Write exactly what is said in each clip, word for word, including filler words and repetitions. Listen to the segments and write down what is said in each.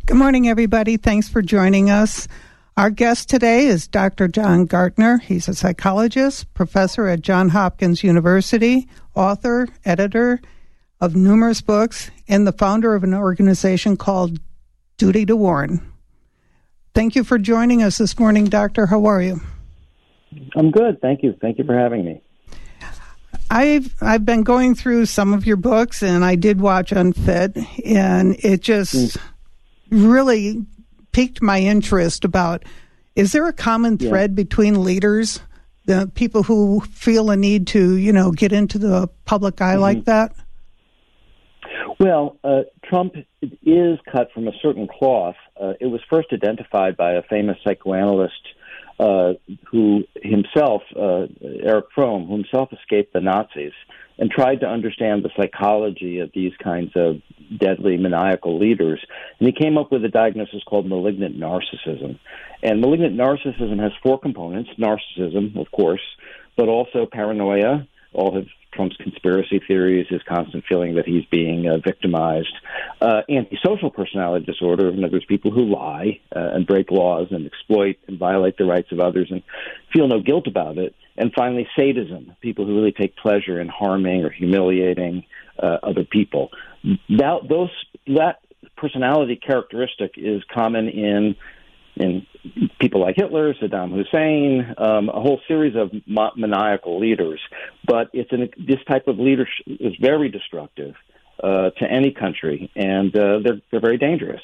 Good morning, everybody. Thanks for joining us. Our guest today is Doctor John Gartner. He's a psychologist, professor at Johns Hopkins University, author, editor of numerous books, and the founder of an organization called Duty to Warn. Thank you for joining us this morning, Doctor. How are you? I'm good. Thank you. Thank you for having me. I've I've been going through some of your books, and I did watch Unfit, and it just mm. really piqued my interest about, is there a common thread yeah. between leaders, the people who feel a need to, you know, get into the public eye mm-hmm. like that? Well, uh, Trump is cut from a certain cloth. Uh, it was first identified by a famous psychoanalyst uh, who himself, uh, Erich Fromm, who himself escaped the Nazis and tried to understand the psychology of these kinds of deadly maniacal leaders. And he came up with a diagnosis called malignant narcissism. And malignant narcissism has four components: narcissism, of course, but also paranoia, all of Trump's conspiracy theories, his constant feeling that he's being uh, victimized, uh, antisocial personality disorder, in other words, people who lie uh, and break laws and exploit and violate the rights of others and feel no guilt about it, and finally sadism, people who really take pleasure in harming or humiliating uh, other people. That, those, that personality characteristic is common in in people like Hitler, Saddam Hussein, um, a whole series of ma- maniacal leaders. But it's an, this type of leadership is very destructive uh, to any country, and uh, they're they're very dangerous.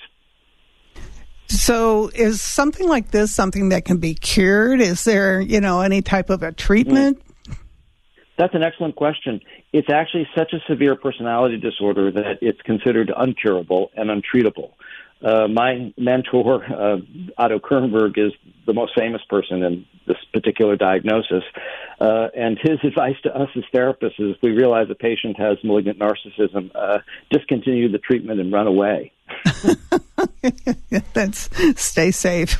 So is something like this something that can be cured? Is there, you know, any type of a treatment? Mm. That's an excellent question. It's actually such a severe personality disorder that it's considered uncurable and untreatable. Uh, my mentor, uh, Otto Kernberg, is the most famous person in this particular diagnosis. Uh, and his advice to us as therapists is, we realize a patient has malignant narcissism, uh, discontinue the treatment and run away. That's stay safe.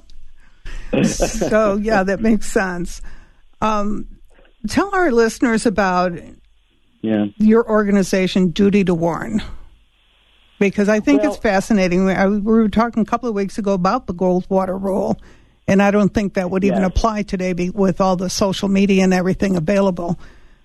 So, yeah, that makes sense. Um, tell our listeners about yeah. your organization, Duty to Warn. Because I think well, it's fascinating. I, we were talking a couple of weeks ago about the Goldwater rule, and I don't think that would even yes. apply today be, with all the social media and everything available.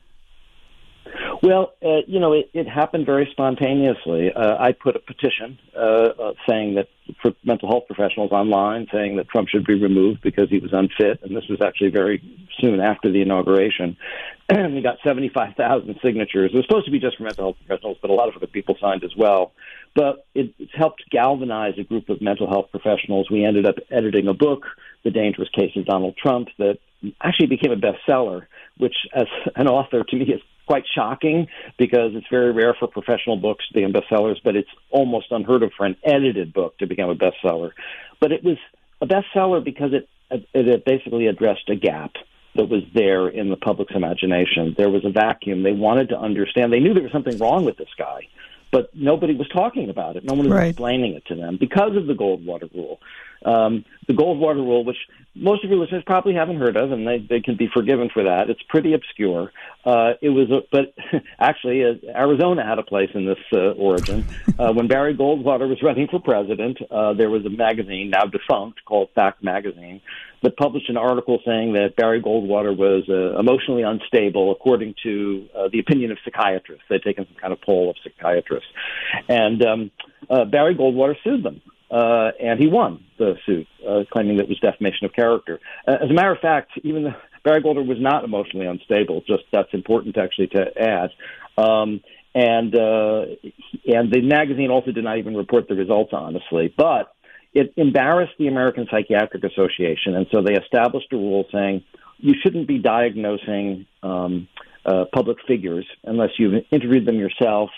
Well, uh, you know, it, it happened very spontaneously. Uh, I put a petition uh, uh, saying that for mental health professionals online, saying that Trump should be removed because he was unfit, and this was actually very soon after the inauguration. And we got seventy-five thousand signatures. It was supposed to be just for mental health professionals, but a lot of other people signed as well. But it, it's helped galvanize a group of mental health professionals. We ended up editing a book, The Dangerous Case of Donald Trump, that actually became a bestseller, which as an author to me is quite shocking because it's very rare for professional books to become bestsellers, but it's almost unheard of for an edited book to become a bestseller. But it was a bestseller because it, it basically addressed a gap that was there in the public's imagination. There was a vacuum. They wanted to understand. They knew there was something wrong with this guy, but nobody was talking about it. No one was right. explaining it to them because of the Goldwater rule. Um, the Goldwater rule, which most of your listeners probably haven't heard of, and they, they can be forgiven for that. It's pretty obscure. Uh, it was, a, but actually, uh, Arizona had a place in this uh, origin. Uh, when Barry Goldwater was running for president, uh, there was a magazine, now defunct, called Fact Magazine, that published an article saying that Barry Goldwater was uh, emotionally unstable, according to uh, the opinion of psychiatrists. They'd taken some kind of poll of psychiatrists. And um, uh, Barry Goldwater sued them. Uh, and he won the suit, uh, claiming that it was defamation of character. Uh, as a matter of fact, even though Barry Goldwater was not emotionally unstable, just that's important actually to add. Um, and uh, and the magazine also did not even report the results, honestly. But it embarrassed the American Psychiatric Association, and so they established a rule saying you shouldn't be diagnosing um, uh, public figures unless you've interviewed them yourself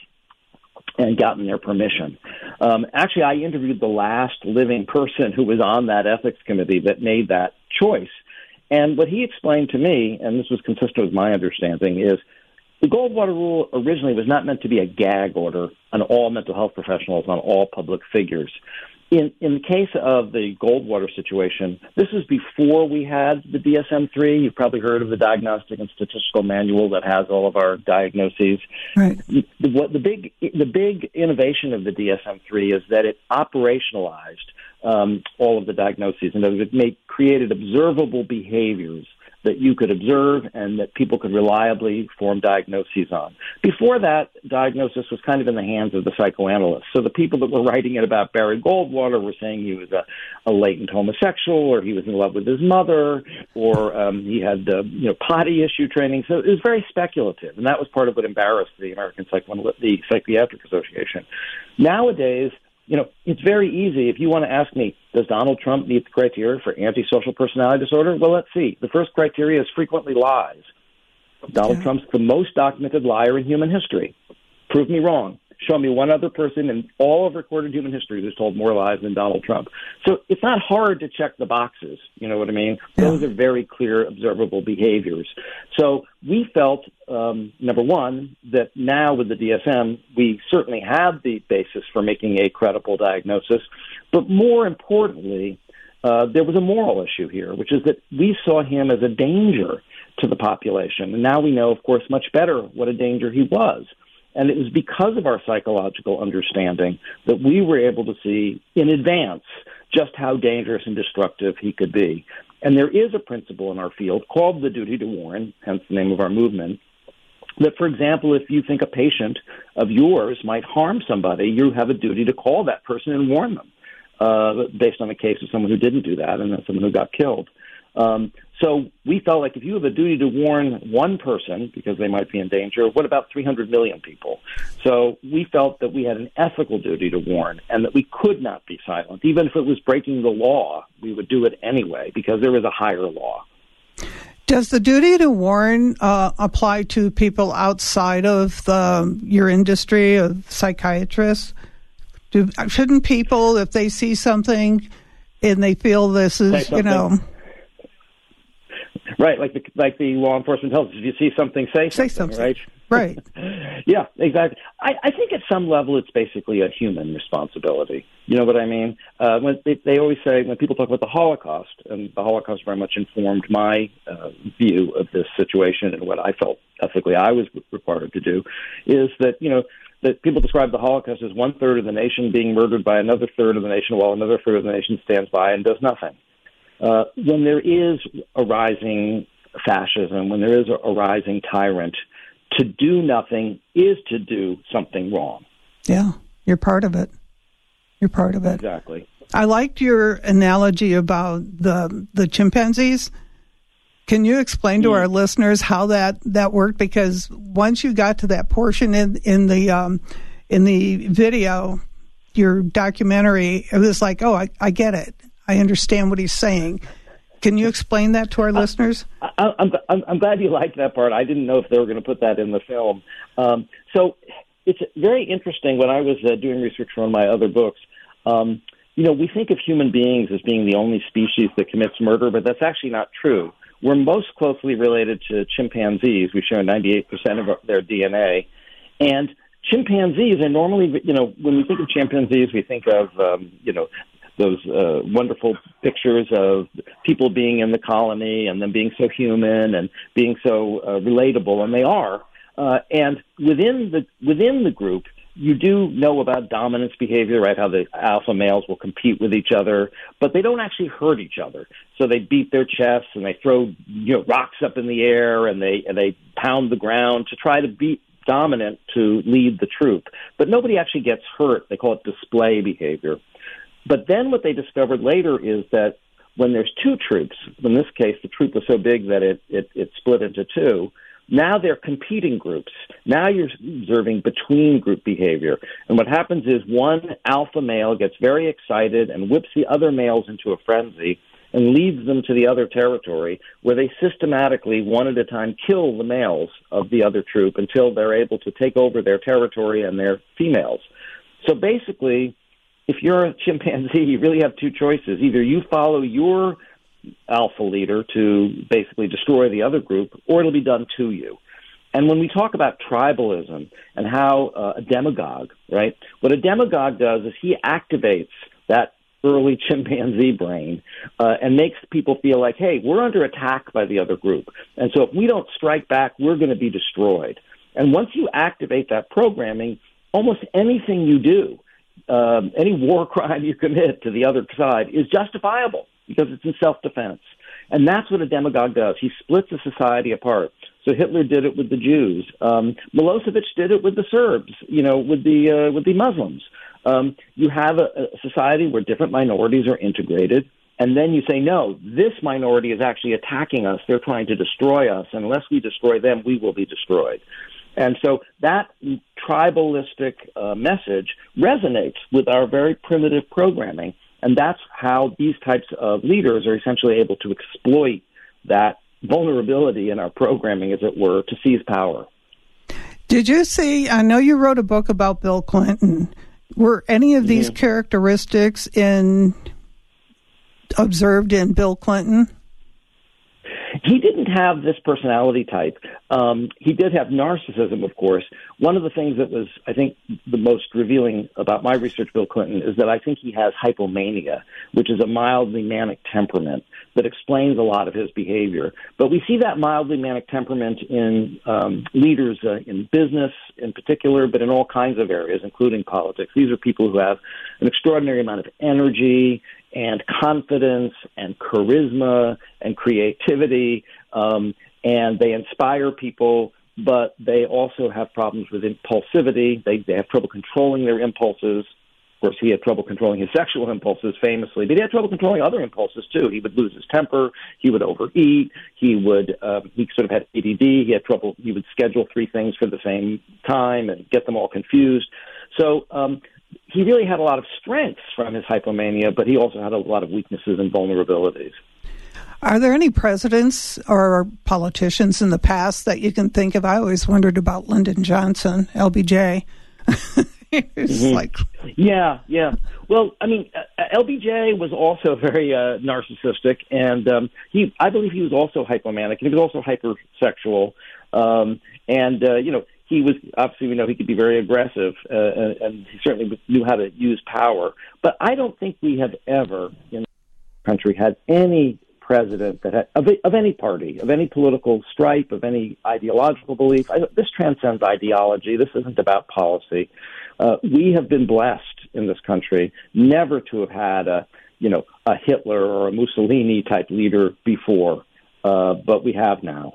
and gotten their permission. Um, actually, I interviewed the last living person who was on that ethics committee that made that choice. And what he explained to me, and this was consistent with my understanding, is the Goldwater rule originally was not meant to be a gag order on all mental health professionals, on all public figures. In in the case of the Goldwater situation, this is before we had the D S M three. You've probably heard of the Diagnostic and Statistical Manual that has all of our diagnoses. Right. The, what the big the big innovation of the D S M three is that it operationalized um, all of the diagnoses, and it made created observable behaviors that you could observe and that people could reliably form diagnoses on. Before that, diagnosis was kind of in the hands of the psychoanalysts. So the people that were writing it about Barry Goldwater were saying he was a, a latent homosexual, or he was in love with his mother, or um, he had uh, you know potty issue training. So it was very speculative, and that was part of what embarrassed the American Psychoanalytic, the Psychiatric Association. Nowadays, you know, it's very easy. If you want to ask me, does Donald Trump meet the criteria for antisocial personality disorder? Well, let's see. The first criteria is frequently lies. Donald yeah. Trump's the most documented liar in human history. Prove me wrong. Show me one other person in all of recorded human history who's told more lies than Donald Trump. So it's not hard to check the boxes. You know what I mean? Yeah. Those are very clear, observable behaviors. So we felt, um, number one, that now with the D S M, we certainly have the basis for making a credible diagnosis. But more importantly, uh, there was a moral issue here, which is that we saw him as a danger to the population. And now we know, of course, much better what a danger he was. And it was because of our psychological understanding that we were able to see in advance just how dangerous and destructive he could be. And there is a principle in our field called the duty to warn, hence the name of our movement, that, for example, if you think a patient of yours might harm somebody, you have a duty to call that person and warn them, uh, based on the case of someone who didn't do that and then someone who got killed. Um, so we felt like if you have a duty to warn one person because they might be in danger, what about three hundred million people? So we felt that we had an ethical duty to warn and that we could not be silent. Even if it was breaking the law, we would do it anyway because there is a higher law. Does the duty to warn uh, apply to people outside of the, your industry of psychiatrists? Do, shouldn't people, if they see something and they feel this is, you know... Right, like the like the law enforcement tells us, if you see something, say something, say something. right? Right. Yeah, exactly. I, I think at some level it's basically a human responsibility. You know what I mean? Uh, when they, they always say, when people talk about the Holocaust, and the Holocaust very much informed my uh, view of this situation and what I felt ethically I was required to do, is that, you know, that people describe the Holocaust as one third of the nation being murdered by another third of the nation while another third of the nation stands by and does nothing. Uh, when there is a rising fascism, when there is a, a rising tyrant, to do nothing is to do something wrong. Yeah, you're part of it. You're part of it. Exactly. I liked your analogy about the the chimpanzees. Can you explain to mm. our listeners how that, that worked? Because once you got to that portion in in the um, in the video, your documentary, it was like, oh, I, I get it. I understand what he's saying. Can you explain that to our uh, listeners? I, I'm, I'm, I'm glad you liked that part. I didn't know if they were going to put that in the film. Um, so it's very interesting. When I was uh, doing research for one of my other books, um, you know, we think of human beings as being the only species that commits murder, but that's actually not true. We're most closely related to chimpanzees. We share ninety-eight percent of their D N A. And chimpanzees are normally, you know, when we think of chimpanzees, we think of, um, you know, those uh, wonderful pictures of people being in the colony and them being so human and being so uh, relatable, and they are. Uh, and within the within the group, you do know about dominance behavior, right? How the alpha males will compete with each other, but they don't actually hurt each other. So they beat their chests and they throw, you know, rocks up in the air and they and they pound the ground to try to beat dominant to lead the troop. But nobody actually gets hurt. They call it display behavior. But then what they discovered later is that when there's two troops, in this case the troop was so big that it, it, it split into two, now they're competing groups. Now you're observing between group behavior. And what happens is one alpha male gets very excited and whips the other males into a frenzy and leads them to the other territory where they systematically, one at a time, kill the males of the other troop until they're able to take over their territory and their females. So basically, if you're a chimpanzee, you really have two choices. Either you follow your alpha leader to basically destroy the other group, or it'll be done to you. And when we talk about tribalism and how uh, a demagogue, right, what a demagogue does is he activates that early chimpanzee brain uh, and makes people feel like, hey, we're under attack by the other group. And so if we don't strike back, we're going to be destroyed. And once you activate that programming, almost anything you do, um, any war crime you commit to the other side is justifiable because it's in self-defense. And that's what a demagogue does. He splits a society apart. So Hitler did it with the Jews. Um, Milosevic did it with the Serbs, you know, with the uh, with the Muslims. Um, you have a, a society where different minorities are integrated, and then you say, no, this minority is actually attacking us. They're trying to destroy us. And unless we destroy them, we will be destroyed. And so that tribalistic uh, message resonates with our very primitive programming. And that's how these types of leaders are essentially able to exploit that vulnerability in our programming, as it were, to seize power. Did you see, I know you wrote a book about Bill Clinton. Were any of these mm-hmm. characteristics in observed in Bill Clinton? He didn't have this personality type. Um, he did have narcissism, of course. One of the things that was, I think, the most revealing about my research, Bill Clinton, is that I think he has hypomania, which is a mildly manic temperament that explains a lot of his behavior. But we see that mildly manic temperament in um, leaders uh, in business in particular, but in all kinds of areas, including politics. These are people who have an extraordinary amount of energy and confidence and charisma and creativity, um, and they inspire people, but they also have problems with impulsivity. They, they have trouble controlling their impulses. Of course, he had trouble controlling his sexual impulses famously, but he had trouble controlling other impulses, too. He would lose his temper. He would overeat. He would, um, he sort of had A D D. He had trouble. He would schedule three things for the same time and get them all confused. So, um, he really had a lot of strengths from his hypomania, but he also had a lot of weaknesses and vulnerabilities. Are there any presidents or politicians in the past that you can think of? I always wondered about Lyndon Johnson, L B J. mm-hmm. like... Yeah, yeah. Well, I mean, uh, L B J was also very uh, narcissistic, and um, he, I believe he was also hypomanic, and he was also hypersexual, um, and, uh, you know, he was, obviously, we know he could be very aggressive, uh, and, and he certainly knew how to use power. But I don't think we have ever in the country had any president that had, of, of any party, of any political stripe, of any ideological belief. I, this transcends ideology. This isn't about policy. Uh, we have been blessed in this country never to have had a, you know, a Hitler or a Mussolini type leader before, uh, but we have now.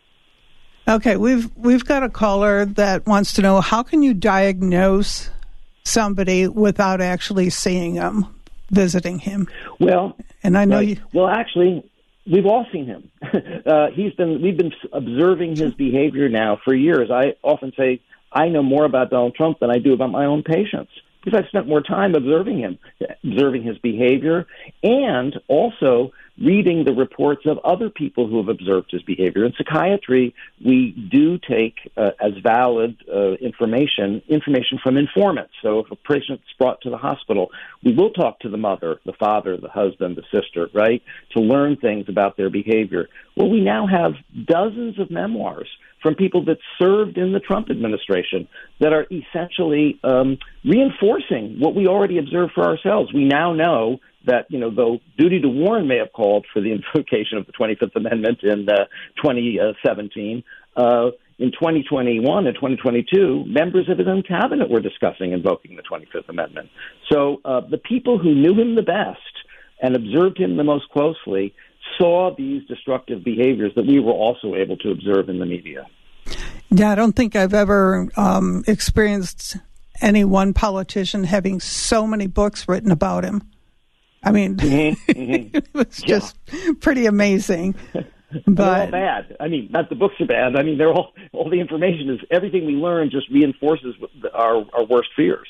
Okay, we've we've got a caller that wants to know, how can you diagnose somebody without actually seeing him, visiting him? Well, and I know right. you. Well, actually, we've all seen him. uh, he's been we've been observing his behavior now for years. I often say I know more about Donald Trump than I do about my own patients, because I've spent more time observing him, observing his behavior, and also reading the reports of other people who have observed his behavior. In psychiatry, we do take uh, as valid uh, information, information from informants. So if a patient's brought to the hospital, we will talk to the mother, the father, the husband, the sister, right, to learn things about their behavior. Well, we now have dozens of memoirs from people that served in the Trump administration that are essentially um, reinforcing what we already observed for ourselves. We now know that, you know, though duty to warn may have called for the invocation of the twenty-fifth Amendment in uh, twenty seventeen, uh, in twenty twenty-one and twenty twenty-two, members of his own cabinet were discussing invoking the twenty-fifth Amendment. So uh, the people who knew him the best and observed him the most closely saw these destructive behaviors that we were also able to observe in the media. Yeah, I don't think I've ever um, experienced any one politician having so many books written about him. I mean, mm-hmm, mm-hmm. It was just yeah. pretty amazing. But they're all bad. I mean, not the books are bad. I mean, they're all all the information is everything we learn just reinforces our our worst fears.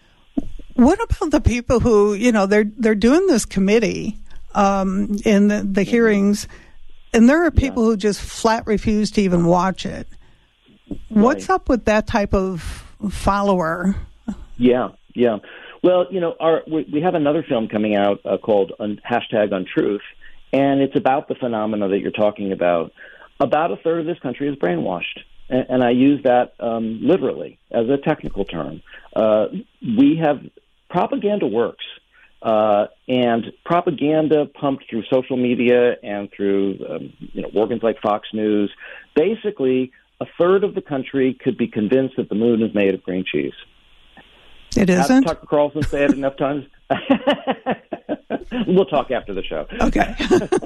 What about the people who, you know, they're they're doing this committee um, in the, the hearings, and there are people yeah. who just flat refuse to even watch it. What's right. up with that type of follower? Yeah, yeah. Well, you know, our, we, we have another film coming out uh, called un, hashtag Untruth, and it's about the phenomena that you're talking about. About a third of this country is brainwashed, and, and I use that um, literally as a technical term. Uh, we have propaganda works. Uh, and propaganda pumped through social media and through um, you know organs like Fox News, basically a third of the country could be convinced that the moon is made of green cheese. It isn't? Have Tucker Carlson say it enough times? We'll talk after the show. Okay.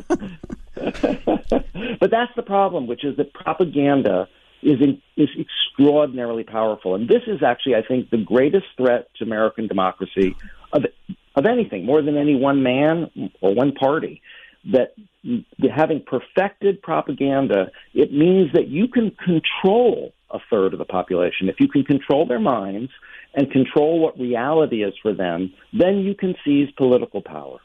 But that's the problem, which is that propaganda is in, is extraordinarily powerful. And this is actually, I think, the greatest threat to American democracy of of anything, more than any one man or one party, that having perfected propaganda, it means that you can control a third of the population. If you can control their minds and control what reality is for them, then you can seize political power.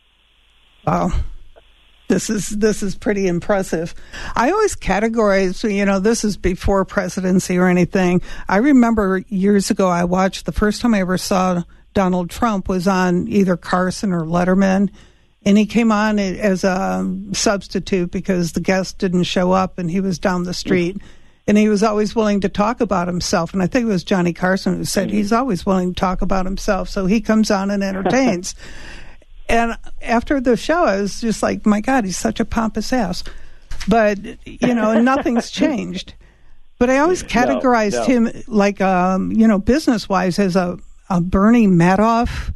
Wow. This is this is pretty impressive. I always categorize, you know, this is before presidency or anything. I remember years ago I watched, the first time I ever saw Donald Trump was on either Carson or Letterman, and he came on as a substitute because the guest didn't show up and he was down the street. And he was always willing to talk about himself. And I think it was Johnny Carson who said he's always willing to talk about himself. So he comes on and entertains. And after the show, I was just like, my God, he's such a pompous ass. But, you know, nothing's changed. But I always categorized no, no. him like, um, you know, business-wise as a, a Bernie Madoff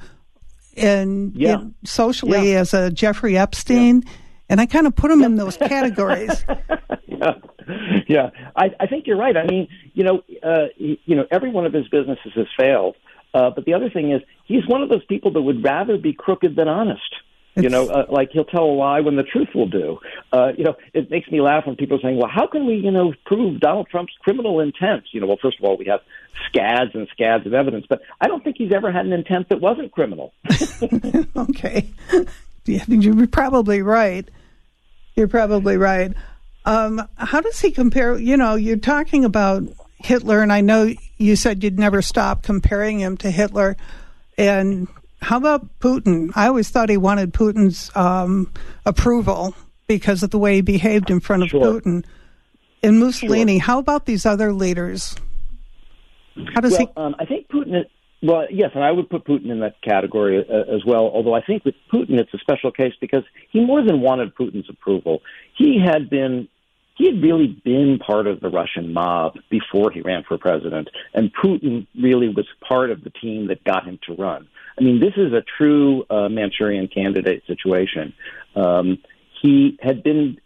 and yeah. you know, socially yeah. as a Jeffrey Epstein. Yeah. And I kind of put him yep. in those categories. yeah, yeah. I, I think you're right. I mean, you know, uh, he, you know, every one of his businesses has failed. Uh, but the other thing is, he's one of those people that would rather be crooked than honest. It's, you know, uh, like he'll tell a lie when the truth will do. Uh, you know, it makes me laugh when people are saying, well, how can we, you know, prove Donald Trump's criminal intent? You know, well, first of all, we have scads and scads of evidence, but I don't think he's ever had an intent that wasn't criminal. Okay. Yeah, you're probably right. You're probably right. Um, how does he compare? You know, you're talking about Hitler, and I know you said you'd never stop comparing him to Hitler. And how about Putin? I always thought he wanted Putin's um, approval because of the way he behaved in front of sure. Putin. And Mussolini, sure. how about these other leaders? How does well, he? Um, I think Putin. Well, yes, and I would put Putin in that category uh, as well, although I think with Putin it's a special case because he more than wanted Putin's approval. He had been, he had really been part of the Russian mob before he ran for president, and Putin really was part of the team that got him to run. I mean, this is a true uh, Manchurian candidate situation. Um, he had been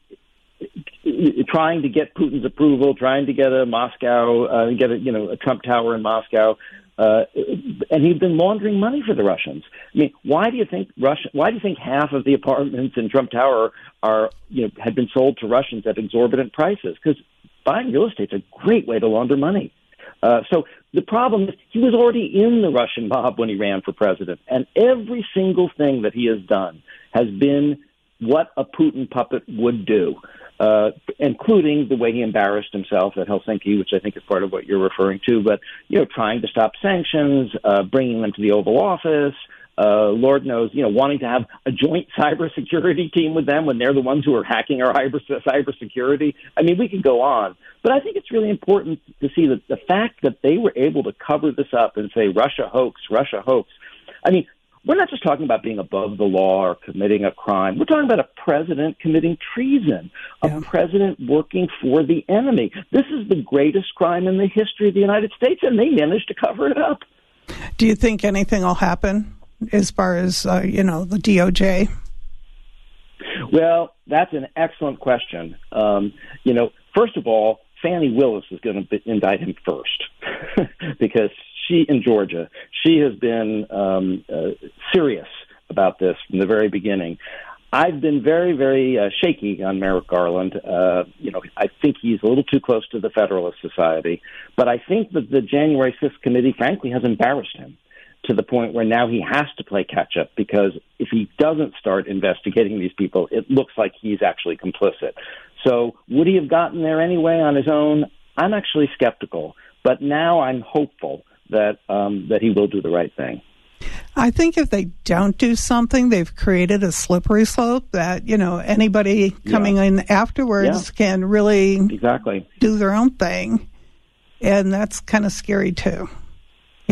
trying to get Putin's approval, trying to get a Moscow, uh, get a, you know, a Trump Tower in Moscow. Uh, and he'd been laundering money for the Russians. I mean, why do you think Russia? Why do you think half of the apartments in Trump Tower are, you know, had been sold to Russians at exorbitant prices? Because buying real estate's a great way to launder money. Uh, so the problem is he was already in the Russian mob when he ran for president, and every single thing that he has done has been what a Putin puppet would do. Uh, including the way he embarrassed himself at Helsinki, which I think is part of what you're referring to, but, you know, trying to stop sanctions, uh, bringing them to the Oval Office, uh, Lord knows, you know, wanting to have a joint cybersecurity team with them when they're the ones who are hacking our cybersecurity. I mean, we could go on. But I think it's really important to see that the fact that they were able to cover this up and say Russia hoax, Russia hoax. I mean, we're not just talking about being above the law or committing a crime. We're talking about a president committing treason, a yeah. president working for the enemy. This is the greatest crime in the history of the United States, and they managed to cover it up. Do you think anything will happen as far as, uh, you know, the D O J? Well, that's an excellent question. Um, you know, first of all, Fani Willis is going to indict him first because she, in Georgia, she has been um, uh, serious about this from the very beginning. I've been very, very uh, shaky on Merrick Garland. Uh, you know, I think he's a little too close to the Federalist Society. But I think that the January sixth committee, frankly, has embarrassed him to the point where now he has to play catch-up, because if he doesn't start investigating these people, it looks like he's actually complicit. So would he have gotten there anyway on his own? I'm actually skeptical. But now I'm hopeful that um, that he will do the right thing. I think if they don't do something, they've created a slippery slope that, you know, anybody coming yeah. in afterwards yeah. can really exactly. do their own thing. And that's kind of scary, too.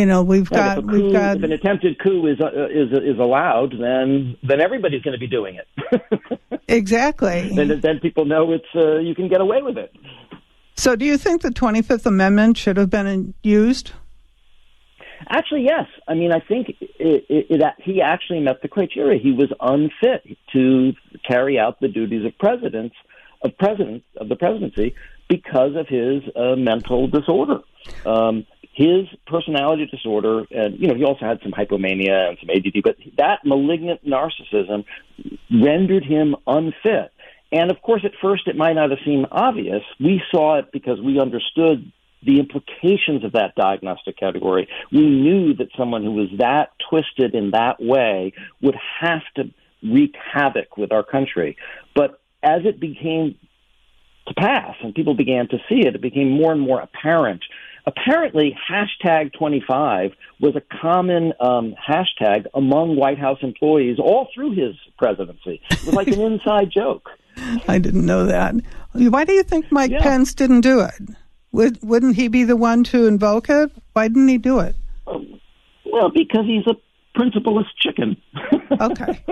You know, we've yeah, got if, coup, we've got if an attempted coup is uh, is is allowed, then then everybody's going to be doing it. Exactly. then then people know it's uh, you can get away with it. So, do you think the twenty-fifth Amendment should have been used? Actually, yes. I mean, I think it, it, it, he actually met the criteria. He was unfit to carry out the duties of president of president of the presidency because of his uh, mental disorder. Um, his personality disorder, and you know, he also had some hypomania and some A D D, but that malignant narcissism rendered him unfit. And of course, at first, it might not have seemed obvious. We saw it because we understood the implications of that diagnostic category. We knew that someone who was that twisted in that way would have to wreak havoc with our country. But as it became to pass and people began to see it, it became more and more apparent. Apparently, hashtag twenty-five was a common um, hashtag among White House employees all through his presidency. It was like an inside joke. I didn't know that. Why do you think Mike Yeah. Pence didn't do it? Would, wouldn't he be the one to invoke it? Why didn't he do it? Um, well, because he's a principleless chicken. Okay.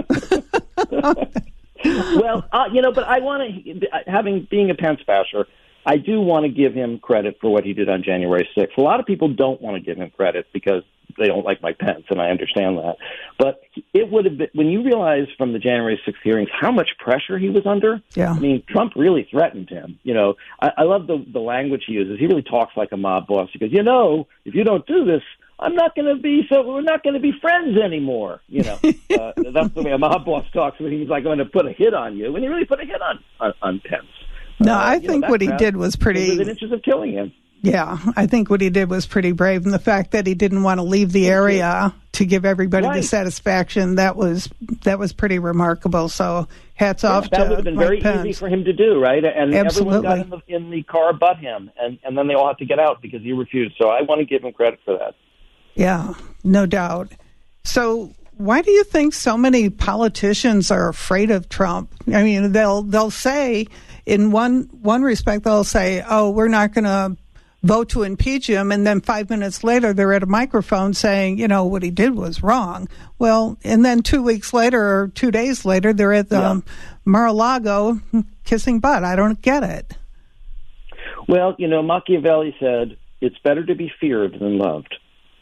Well, uh, you know, but I want to, having being a Pence basher, I do want to give him credit for what he did on January sixth. A lot of people don't want to give him credit because they don't like Mike Pence, and I understand that. But it would have been, when you realize from the January sixth hearings how much pressure he was under, Yeah. I mean, Trump really threatened him. You know, I, I love the, the language he uses. He really talks like a mob boss. He goes, you know, if you don't do this, I'm not going to be, so we're not going to be friends anymore. You know, uh, that's the way a mob boss talks when he's like going to put a hit on you. When he really put a hit on, on, on Pence. No, Uh, I you know, think that what he crowd did was pretty. was within inches of killing him. Yeah, I think what he did was pretty brave, and the fact that he didn't want to leave the area to give everybody Right. the satisfaction that was that was pretty remarkable. So hats Yeah, off that to would have been Mike very Pence. easy for him to do, right? And Absolutely. everyone got in the, in the car but him, and, and then they all had to get out because he refused. So I want to give him credit for that. Yeah, no doubt. So why do you think so many politicians are afraid of Trump? I mean, they'll they'll say in one one respect they'll say, "Oh, we're not going to vote to impeach him," and then five minutes later they're at a microphone saying, you know, what he did was wrong. Well, and then two weeks later or two days later they're at the Yeah. um, Mar-a-Lago kissing butt. I don't get it. Well, you know, Machiavelli said, it's better to be feared than loved.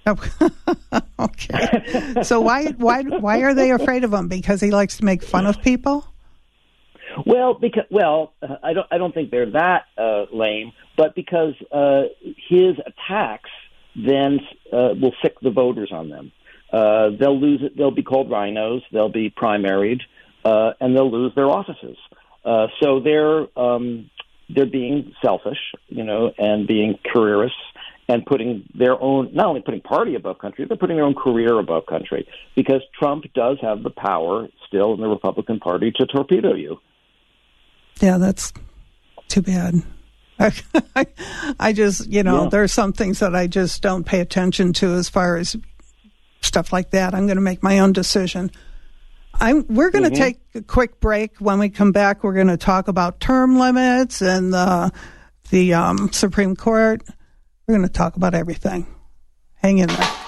Okay. So why why why are they afraid of him? Because he likes to make fun of people? Well, because well, uh, I don't I don't think they're that uh, lame, but because uh, his attacks then uh, will sick the voters on them. Uh, they'll lose it. They'll be called rhinos. They'll be primaried, uh, and they'll lose their offices. Uh, so they're um, they're being selfish, you know, and being careerists. And putting their own, not only putting party above country, but putting their own career above country. Because Trump does have the power still in the Republican Party to torpedo you. Yeah, that's too bad. I just, you know, Yeah. there are some things that I just don't pay attention to as far as stuff like that. I'm going to make my own decision. I'm, we're going to Mm-hmm. take a quick break. When we come back, we're going to talk about term limits and the, the um, Supreme Court. We're going to talk about everything. Hang in there.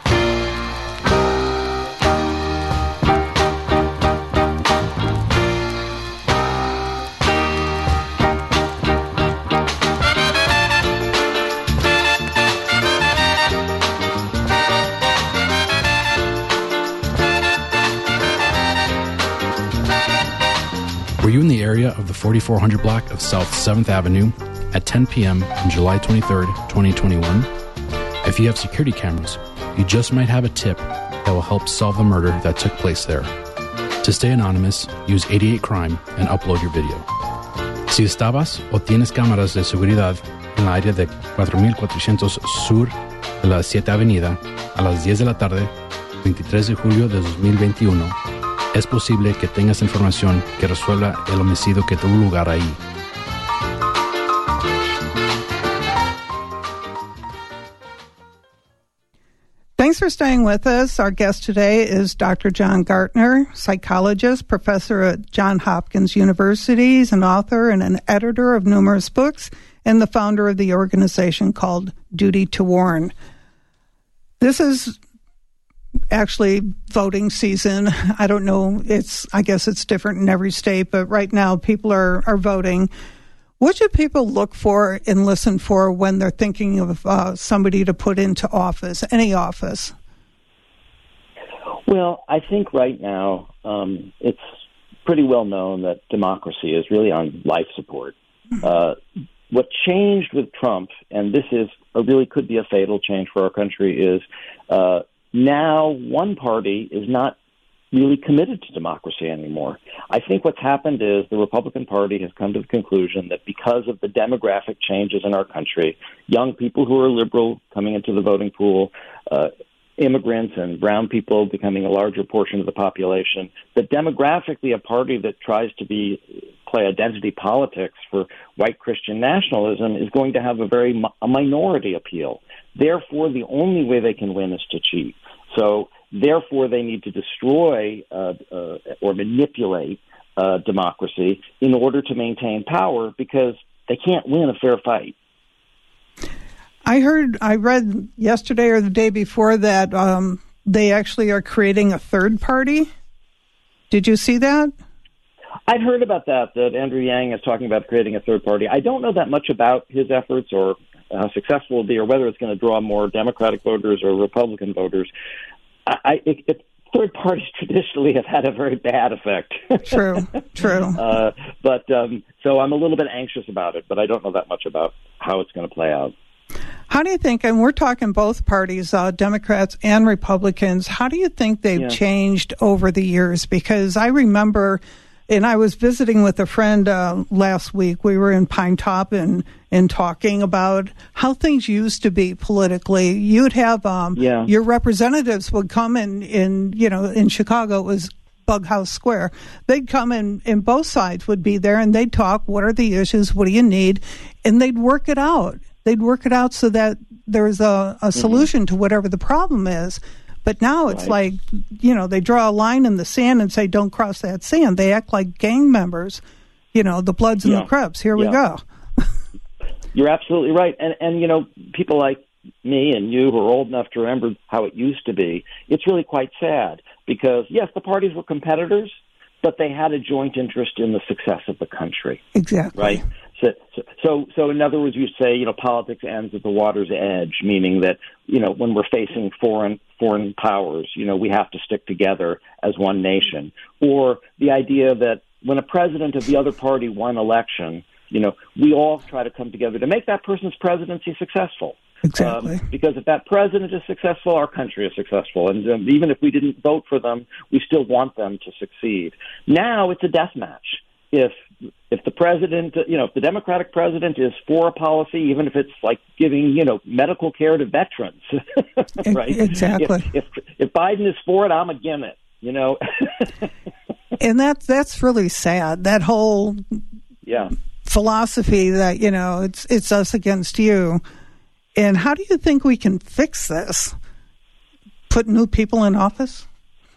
Were you in the area of the forty-four hundred block of South seventh Avenue at ten p.m. on July twenty-third, twenty twenty-one? If you have security cameras, you just might have a tip that will help solve the murder that took place there. To stay anonymous, use eighty-eight crime and upload your video. Si estabas o tienes cámaras de seguridad en la área de cuatro mil cuatrocientos Sur de la siete Avenida a las diez de la tarde, veintitrés de julio de dos mil veintiuno, es posible que tengas información que resuelva el homicidio que tuvo lugar ahí. Thanks for staying with us. Our guest today is Doctor John Gartner, psychologist, professor at Johns Hopkins University. He's an author and an editor of numerous books and the founder of the organization called Duty to Warn. This is actually voting season. I don't know. It's I guess it's different in every state, but right now people are, are voting. What should people look for and listen for when they're thinking of uh, somebody to put into office, any office? Well, I think right now um, it's pretty well known that democracy is really on life support. Uh, what changed with Trump, and this is a really could be a fatal change for our country, is uh, now one party is not really committed to democracy anymore. I think what's happened is the Republican Party has come to the conclusion that because of the demographic changes in our country, young people who are liberal coming into the voting pool, uh, immigrants and brown people becoming a larger portion of the population, that demographically a party that tries to be play identity politics for white Christian nationalism is going to have a very a minority appeal. Therefore, the only way they can win is to cheat. So, therefore, they need to destroy uh, uh, or manipulate uh, democracy in order to maintain power because they can't win a fair fight. I heard, I read yesterday or the day before that um, they actually are creating a third party. Did you see that? I'd heard about that, that Andrew Yang is talking about creating a third party. I don't know that much about his efforts or how successful it'll be or whether it's going to draw more Democratic voters or Republican voters. I, I it, it, third parties traditionally have had a very bad effect. True, true. uh, but um, so I'm a little bit anxious about it, but I don't know that much about how it's going to play out. How do you think, and we're talking both parties, uh, Democrats and Republicans, how do you think they've yeah. changed over the years? Because I remember, and I was visiting with a friend uh, last week, we were in Pine Top and, and talking about how things used to be politically. You'd have, um, yeah. your representatives would come in, in, you know, in Chicago, it was Bughouse Square. They'd come in, and both sides would be there, and they'd talk, what are the issues, what do you need, and they'd work it out. They'd work it out so that there's a, a solution mm-hmm. to whatever the problem is. But now it's right. like, you know, they draw a line in the sand and say, don't cross that sand. They act like gang members, you know, the Bloods and yeah. the Crips. Here yeah. we go. You're absolutely right. And, and, you know, people like me and you who are old enough to remember how it used to be, it's really quite sad because, yes, the parties were competitors, but they had a joint interest in the success of the country. Exactly. Right? So, so, so in other words, you say, you know, politics ends at the water's edge, meaning that, you know, when we're facing foreign foreign powers, you know, we have to stick together as one nation. Or the idea that when a president of the other party won election, you know, we all try to come together to make that person's presidency successful. Exactly. Um, because if that president is successful, our country is successful. And um, even if we didn't vote for them, we still want them to succeed. Now it's a death match. If if the president, you know, if the Democratic president is for a policy, even if it's like giving, you know, medical care to veterans, right? Exactly. If, if if Biden is for it, I'm against it, you know. And that's that's really sad. That whole yeah philosophy that, you know, it's it's us against you. And how do you think we can fix this? Put new people in office?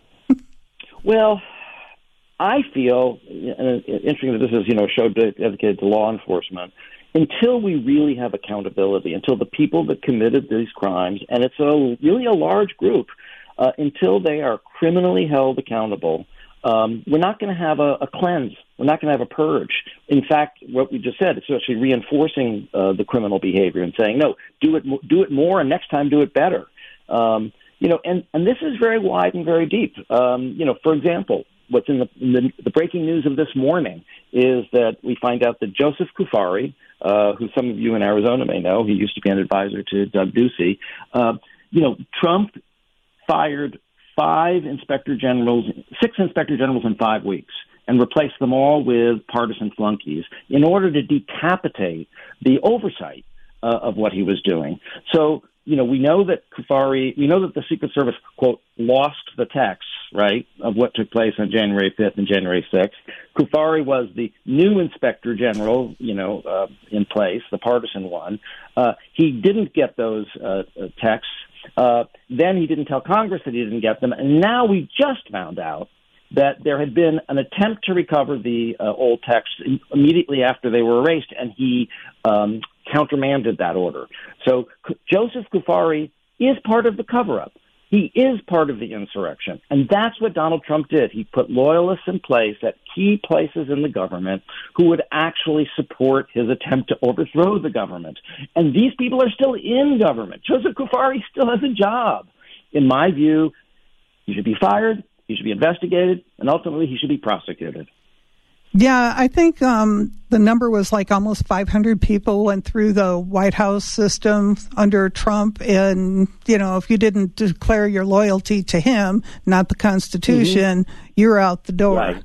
Well, I feel, and it's interesting that this is, you know, a show dedicated to law enforcement, until we really have accountability, until the people that committed these crimes, and it's a really a large group, uh, until they are criminally held accountable, um, we're not going to have a, a cleanse. We're not going to have a purge. In fact, what we just said, it's actually reinforcing uh, the criminal behavior and saying, no, do it, do it more, and next time do it better. Um, you know, and, and this is very wide and very deep. Um, you know, for example, what's in the, in the the breaking news of this morning is that we find out that Joseph Cuffari, uh, who some of you in Arizona may know, he used to be an advisor to Doug Ducey. Uh, you know, Trump fired five inspector generals, six inspector generals in five weeks, and replaced them all with partisan flunkies in order to decapitate the oversight uh, of what he was doing. So, you know, we know that Cuffari, we know that the Secret Service, quote, lost the texts, right, of what took place on January fifth and January sixth. Cuffari was the new inspector general, you know, uh, in place, the partisan one. Uh, he didn't get those uh, texts. Uh, then he didn't tell Congress that he didn't get them. And now we just found out that there had been an attempt to recover the uh, old texts immediately after they were erased, and he um, countermanded that order. So C- Joseph Cuffari is part of the cover-up. He is part of the insurrection. And that's what Donald Trump did. He put loyalists in place at key places in the government who would actually support his attempt to overthrow the government. And these people are still in government. Joseph Cuffari still has a job. In my view, he should be fired, he should be investigated, and ultimately he should be prosecuted. Yeah, I think um, the number was like almost five hundred people went through the White House system under Trump. And, you know, if you didn't declare your loyalty to him, not the Constitution, mm-hmm. you're out the door. Right.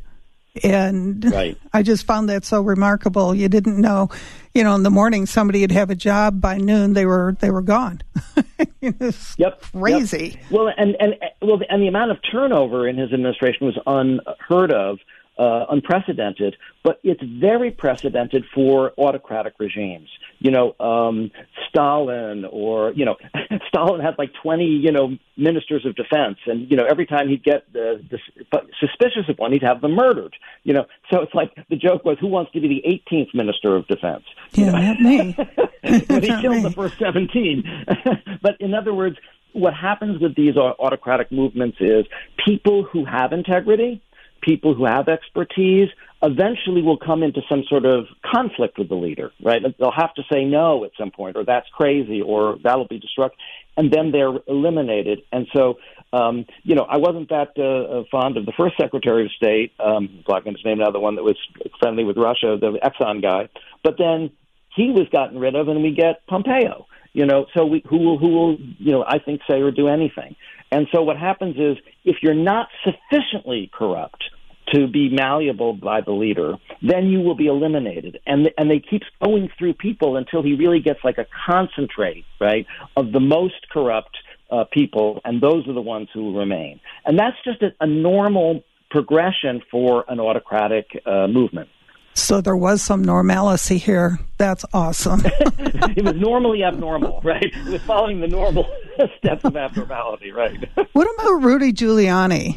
And right. I just found that so remarkable. You didn't know, you know, in the morning somebody would have a job, by noon they were they were gone. It's yep, crazy. Yep. Well, and and well, and the amount of turnover in his administration was unheard of. Uh, unprecedented, but it's very precedented for autocratic regimes. You know, um, Stalin or, you know, Stalin had like twenty, you know, ministers of defense. And, you know, every time he'd get the, the suspicious of one, he'd have them murdered. You know, so it's like the joke was, who wants to be the eighteenth minister of defense? Yeah, you know? not me. But he not killed me. the first seventeen. But in other words, what happens with these autocratic movements is people who have integrity, people who have expertise, eventually will come into some sort of conflict with the leader, right? They'll have to say no at some point, or that's crazy, or that'll be destructive, and then they're eliminated. And so, um, you know, I wasn't that uh, fond of the first Secretary of State, um, blocking his name now, the one that was friendly with Russia, the Exxon guy, but then he was gotten rid of, and we get Pompeo, you know, so we, who will, who will, you know, I think say or do anything. And so what happens is, if you're not sufficiently corrupt to be malleable by the leader, then you will be eliminated. And and they keep going through people until he really gets like a concentrate, right, of the most corrupt uh, people, and those are the ones who remain. And that's just a, a normal progression for an autocratic uh, movement. So there was some normalcy here. That's awesome. It was normally abnormal, right? It was following the normal steps of abnormality, right? What about Rudy Giuliani?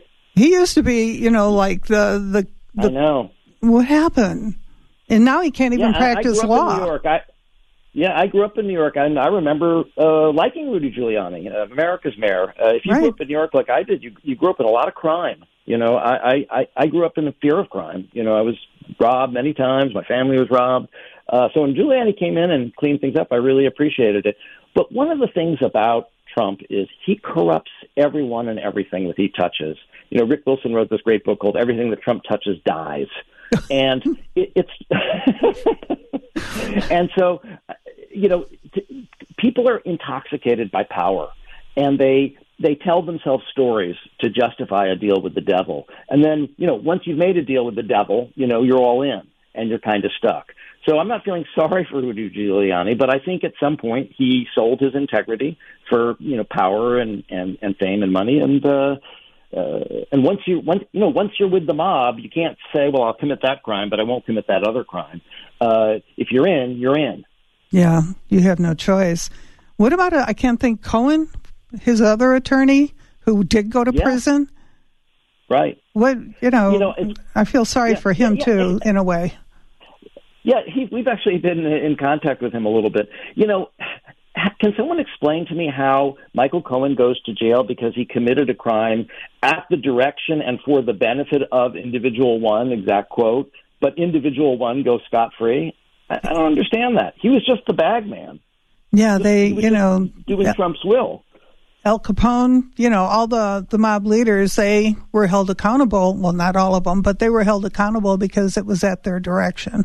He used to be, you know, like the the. the I know. What happened? And now he can't even yeah, practice I, I grew law. Up in New York. I, yeah, I grew up in New York, and I remember uh, liking Rudy Giuliani, uh, America's mayor. Uh, if you right. grew up in New York like I did, you you grew up in a lot of crime. You know, I, I, I grew up in the fear of crime. You know, I was robbed many times. My family was robbed. Uh, so when Giuliani came in and cleaned things up, I really appreciated it. But one of the things about Trump is he corrupts everyone and everything that he touches. You know, Rick Wilson wrote this great book called Everything That Trump Touches Dies. And it, it's and so, you know, t- people are intoxicated by power, and they they tell themselves stories to justify a deal with the devil. And then, you know, once you've made a deal with the devil, you know, you're all in and you're kind of stuck. So I'm not feeling sorry for Rudy Giuliani, but I think at some point he sold his integrity for, you know, power and, and, and fame and money. And, uh, uh, and once you, once, you know, once you're with the mob, you can't say, well, I'll commit that crime, but I won't commit that other crime. Uh, if you're in, you're in. Yeah, you have no choice. What about, uh, I can't think, Cohen, his other attorney who did go to yeah. prison? Right. What, you know, you know I feel sorry yeah, for him yeah, too, yeah. in a way. Yeah, he, we've actually been in contact with him a little bit. You know, can someone explain to me how Michael Cohen goes to jail because he committed a crime at the direction and for the benefit of individual one, exact quote, but individual one goes scot-free? I, I don't understand that. He was just the bag man. Yeah, they, you know, doing yeah. Trump's will. Al Capone, you know, all the, the mob leaders, they were held accountable. Well, not all of them, but they were held accountable because it was at their direction.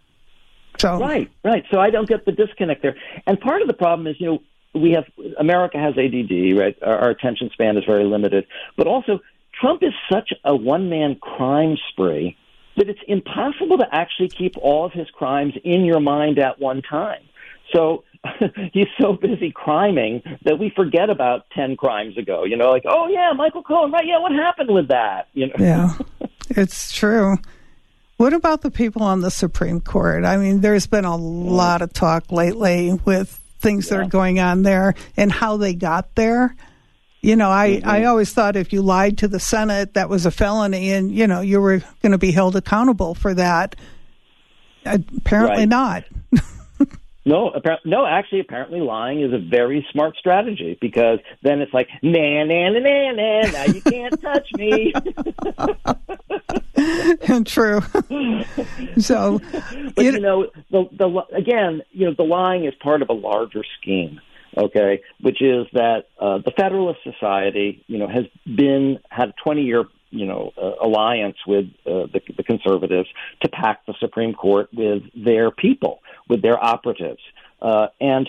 So. Right, right. So I don't get the disconnect there. And part of the problem is, you know, we have, America has A D D, right? Our, our attention span is very limited. But also, Trump is such a one-man crime spree that it's impossible to actually keep all of his crimes in your mind at one time. So he's so busy criming that we forget about ten crimes ago. You know, like, oh, yeah, Michael Cohen, right, yeah, what happened with that? You know? Yeah, it's true. What about the people on the Supreme Court? I mean, there's been a lot of talk lately with things yeah. that are going on there and how they got there. You know, I, mm-hmm. I always thought if you lied to the Senate, that was a felony and, you know, you were going to be held accountable for that. Apparently right. not. No, appar- no. Actually, apparently, lying is a very smart strategy because then it's like, na na na na na. Now you can't touch me. True. So, but it, you know, the the again, you know, the lying is part of a larger scheme. Okay, which is that uh, the Federalist Society, you know, has been had a twenty-year, you know, uh, alliance with uh, the, the conservatives to pack the Supreme Court with their people, with their operatives, uh, and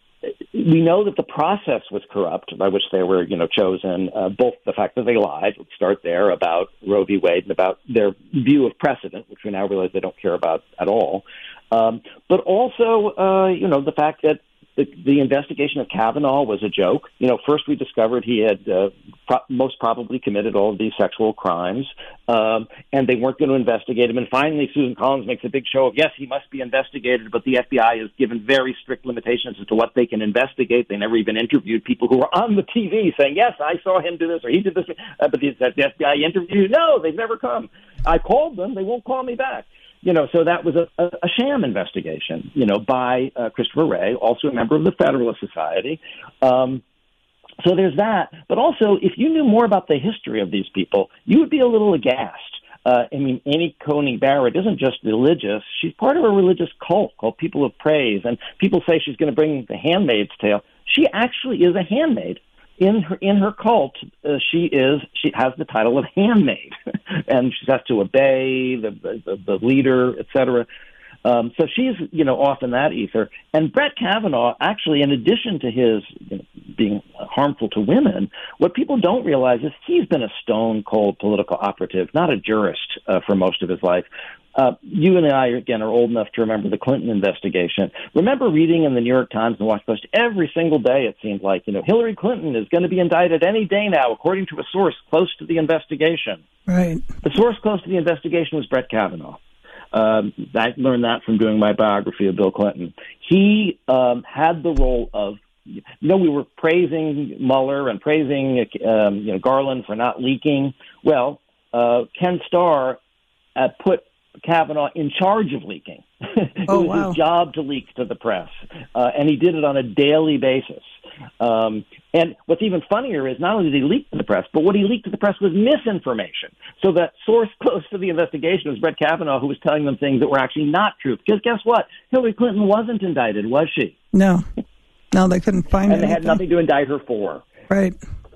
we know that the process was corrupt by which they were, you know, chosen. Uh, both the fact that they lied, let's start there, about Roe v. Wade and about their view of precedent, which we now realize they don't care about at all, um, but also, uh, you know, the fact that The, the investigation of Kavanaugh was a joke. You know, first we discovered he had uh, pro- most probably committed all of these sexual crimes, um, and they weren't going to investigate him. And finally, Susan Collins makes a big show of, yes, he must be investigated, but the F B I has given very strict limitations as to what they can investigate. They never even interviewed people who were on the T V saying, yes, I saw him do this or he did this. Uh, but the, the F B I interviewed, no, they've never come. I called them. They won't call me back. You know, so that was a, a, a sham investigation, you know, by uh, Christopher Wray, also a member of the Federalist Society. Um, so there's that. But also, if you knew more about the history of these people, you would be a little aghast. Uh, I mean, Amy Coney Barrett isn't just religious. She's part of a religious cult called People of Praise. And people say she's going to bring the Handmaid's Tale. She actually is a handmaid. In her in her cult, uh, she is she has the title of handmaid, and she has to obey the the, the leader, et cetera. Um, so she's you know off in that ether. And Brett Kavanaugh, actually, in addition to his you know, being harmful to women, what people don't realize is he's been a stone cold political operative, not a jurist, uh, for most of his life. Uh, you and I, again, are old enough to remember the Clinton investigation. Remember reading in the New York Times and Washington Post every single day, it seemed like, you know, Hillary Clinton is going to be indicted any day now, according to a source close to the investigation. Right. The source close to the investigation was Brett Kavanaugh. Um, I learned that from doing my biography of Bill Clinton. He um, had the role of, you know, we were praising Mueller and praising, um, you know, Garland for not leaking. Well, uh, Ken Starr uh, put Kavanaugh in charge of leaking. It oh, was wow. his job to leak to the press, uh, and he did it on a daily basis. Um, and what's even funnier is not only did he leak to the press, but what he leaked to the press was misinformation. So that source close to the investigation was Brett Kavanaugh, who was telling them things that were actually not true. Because guess what? Hillary Clinton wasn't indicted, was she? No. No, they couldn't find and anything. And they had nothing to indict her for. Right.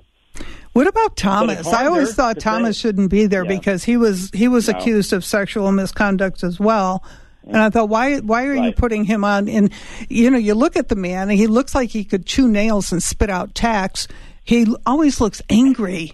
What about Thomas? I always thought Thomas say, shouldn't be there yeah. because he was he was no. accused of sexual misconduct as well. And I thought, why why are right. you putting him on? And, you know, you look at the man, and he looks like he could chew nails and spit out tacks. He always looks angry.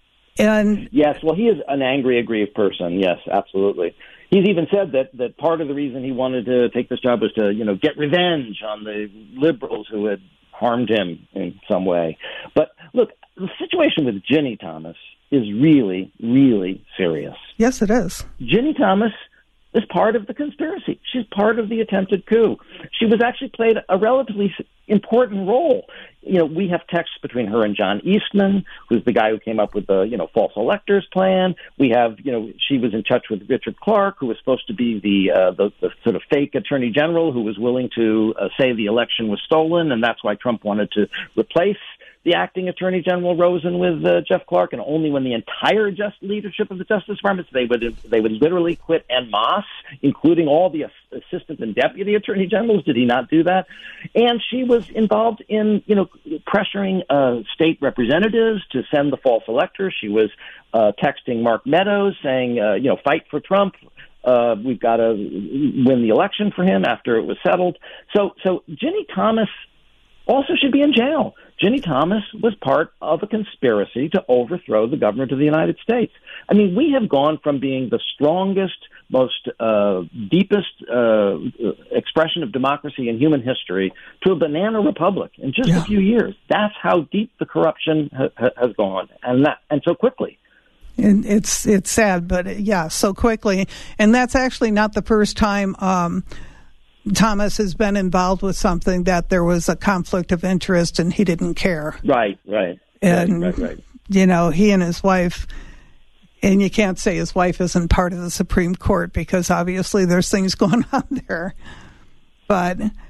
And yes, well, he is an angry, aggrieved person. Yes, absolutely. He's even said that, that part of the reason he wanted to take this job was to, you know, get revenge on the liberals who had harmed him in some way. But, look, the situation with Ginny Thomas is really, really serious. Yes, it is. Ginny Thomas is part of the conspiracy. She's part of the attempted coup. She was actually played a relatively important role. You know, we have texts between her and John Eastman, who's the guy who came up with the, you know, false electors plan. We have, you know, she was in touch with Richard Clarke, who was supposed to be the uh, the, the sort of fake attorney general who was willing to uh, say the election was stolen, and that's why Trump wanted to replace the acting Attorney General Rosen with uh, Jeff Clark, and only when the entire just leadership of the Justice Department, they would they would literally quit en masse, including all the assistant and deputy attorney generals. Did he not do that? And she was involved in, you know, pressuring uh, state representatives to send the false electors. She was uh, texting Mark Meadows saying, uh, you know, fight for Trump. Uh, we've got to win the election for him after it was settled. So, so Ginny Thomas also should be in jail. Ginny Thomas was part of a conspiracy to overthrow the government of the United States. I mean, we have gone from being the strongest, most uh, deepest uh, expression of democracy in human history to a banana republic in just yeah. a few years. That's how deep the corruption ha- has gone, and that, and so quickly. And it's it's sad, but yeah, so quickly. And that's actually not the first time um, Thomas has been involved with something that there was a conflict of interest and he didn't care. Right, right. And, right, right, right. you know, he and his wife, and you can't say his wife isn't part of the Supreme Court because obviously there's things going on there. But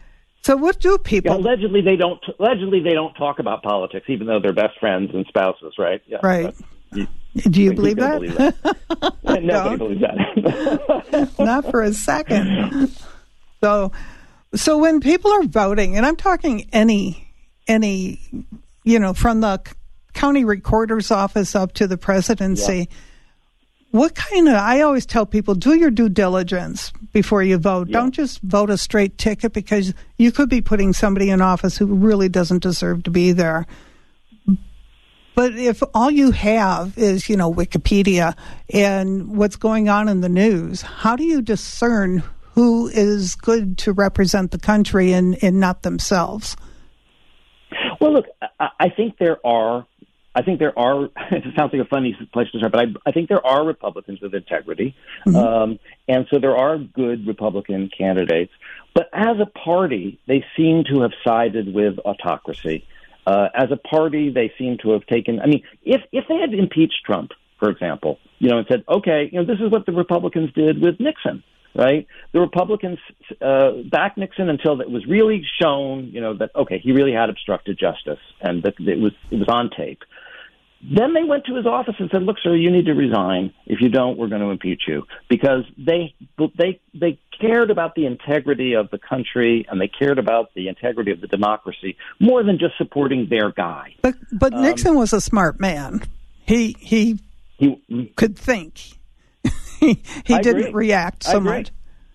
So what do people? Yeah, allegedly, they don't. Allegedly, they don't talk about politics, even though they're best friends and spouses, right? Yeah, right. You, do you believe that? believe that? Nobody believes that. Not for a second. So, so when people are voting, and I'm talking any, any, you know, from the county recorder's office up to the presidency. Yeah. What kind of, I always tell people, do your due diligence before you vote. Yeah. Don't just vote a straight ticket, because you could be putting somebody in office who really doesn't deserve to be there. But if all you have is, you know, Wikipedia and what's going on in the news, how do you discern who is good to represent the country and, and not themselves? Well, look, I think there are I think there are, it sounds like a funny place to start, but I, I think there are Republicans with integrity. Mm-hmm. Um, and so there are good Republican candidates. But as a party, they seem to have sided with autocracy. Uh, as a party, they seem to have taken, I mean, if, if they had impeached Trump, for example, you know, and said, okay, you know, this is what the Republicans did with Nixon. Right, the Republicans uh, backed Nixon until it was really shown, you know, that okay, he really had obstructed justice, and that it was it was on tape. Then they went to his office and said, "Look, sir, you need to resign. If you don't, we're going to impeach you," because they they they cared about the integrity of the country, and they cared about the integrity of the democracy more than just supporting their guy. But but um, Nixon was a smart man. He he, he could think. he he didn't react so much.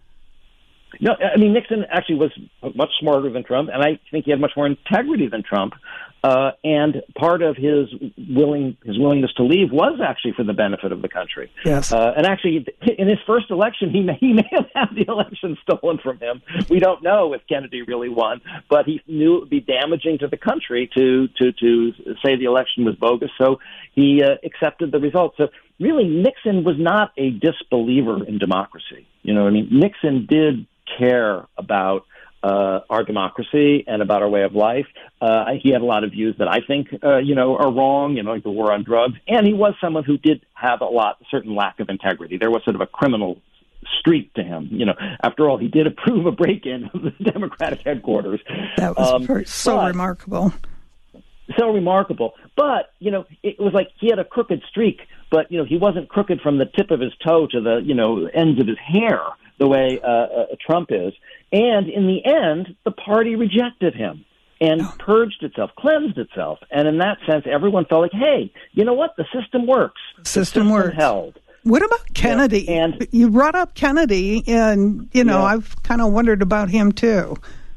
No, I mean, Nixon actually was much smarter than Trump, and I think he had much more integrity than Trump. Uh, and part of his willing his willingness to leave was actually for the benefit of the country. Yes. Uh, and actually, in his first election, he may, he may have had the election stolen from him. We don't know if Kennedy really won, but he knew it would be damaging to the country to to to say the election was bogus. So he uh, accepted the results. So really, Nixon was not a disbeliever in democracy. You know what I mean? Nixon did care about uh, our democracy and about our way of life. Uh, he had a lot of views that I think, uh, you know, are wrong, you know, like the war on drugs. And he was someone who did have a lot, a certain lack of integrity. There was sort of a criminal streak to him. You know, after all, he did approve a break-in of the Democratic headquarters. That was um, very, so but, remarkable. So remarkable. But, you know, it was like he had a crooked streak, but, you know, he wasn't crooked from the tip of his toe to the, you know, ends of his hair, the way uh, uh, Trump is. And in the end, the party rejected him and oh. purged itself, cleansed itself. And in that sense, everyone felt like, hey, you know what? The system works. The system, system works. Held. What about Kennedy? Yeah. And you brought up Kennedy, and, you know, yeah. I've kind of wondered about him, too.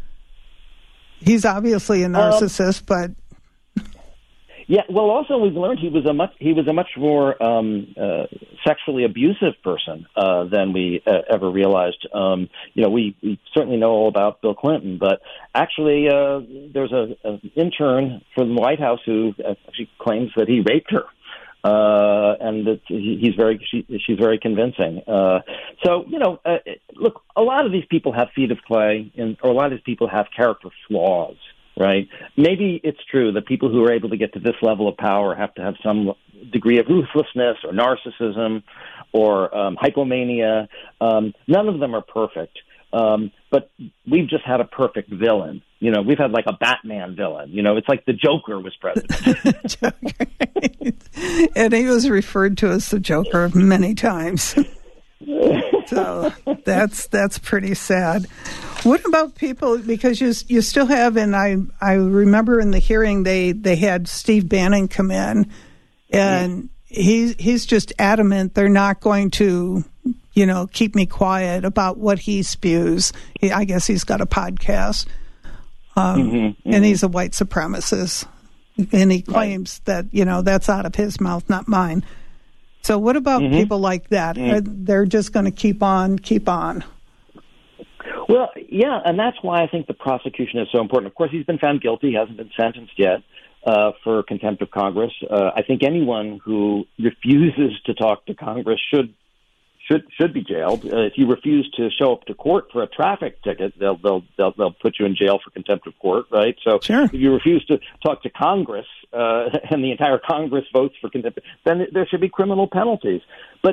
He's obviously a narcissist, um, but... Yeah, well, also we've learned he was a much he was a much more um, uh, sexually abusive person uh, than we uh, ever realized. Um, you know, we, we certainly know all about Bill Clinton, but actually uh, there's a, an intern from the White House who actually claims that he raped her, uh, and that he, he's very she, she's very convincing. Uh, so you know, uh, look, a lot of these people have feet of clay, and or a lot of these people have character flaws. Right? Maybe it's true that people who are able to get to this level of power have to have some degree of ruthlessness or narcissism or um, hypomania. Um, none of them are perfect. Um, but we've just had a perfect villain. You know, we've had like a Batman villain. You know, it's like the Joker was president. Joker. And he was referred to as the Joker many times. So that's that's pretty sad. What about people, because you you still have, and I, I remember in the hearing they, they had Steve Bannon come in, and yeah. he's, he's just adamant they're not going to, you know, keep me quiet about what he spews. He, I guess he's got a podcast, um, mm-hmm, mm-hmm. and he's a white supremacist, and he claims right. that, you know, that's out of his mouth, not mine. So what about mm-hmm. people like that? Mm-hmm. They're just going to keep on, keep on. Well, yeah, and that's why I think the prosecution is so important. Of course, he's been found guilty. He hasn't been sentenced yet uh, for contempt of Congress. Uh, I think anyone who refuses to talk to Congress should should should be jailed. Uh, if you refuse to show up to court for a traffic ticket, they'll they'll they'll, they'll put you in jail for contempt of court, right? So sure. If you refuse to talk to Congress uh, and the entire Congress votes for contempt, then there should be criminal penalties. But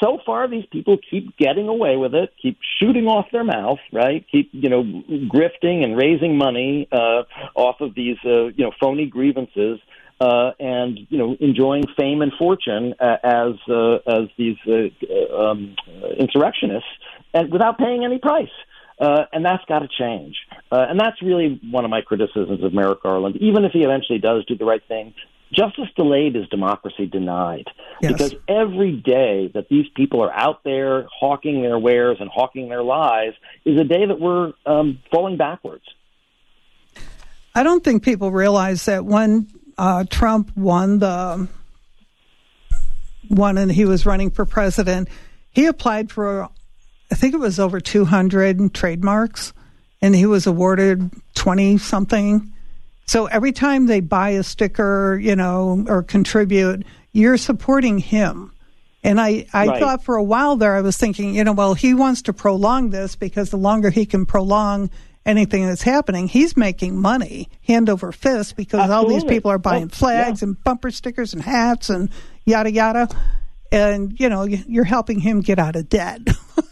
so far, these people keep getting away with it, keep shooting off their mouth, right? Keep, you know, grifting and raising money uh, off of these, uh, you know, phony grievances, uh, and you know, enjoying fame and fortune uh, as uh, as these uh, um, insurrectionists, and without paying any price. Uh, and that's got to change. Uh, and that's really one of my criticisms of Merrick Garland. Even if he eventually does do the right thing, justice delayed is democracy denied. Yes. Because every day that these people are out there hawking their wares and hawking their lies is a day that we're um, falling backwards. I don't think people realize that when uh, Trump won the one and he was running for president, he applied for, I think it was over two hundred trademarks, and he was awarded twenty something. So every time they buy a sticker, you know, or contribute, you're supporting him. And I, I right. thought for a while there, I was thinking, you know, well, he wants to prolong this because the longer he can prolong anything that's happening, he's making money hand over fist because Absolutely. all these people are buying oh, flags yeah. and bumper stickers and hats and yada, yada. And, you know, you're helping him get out of debt.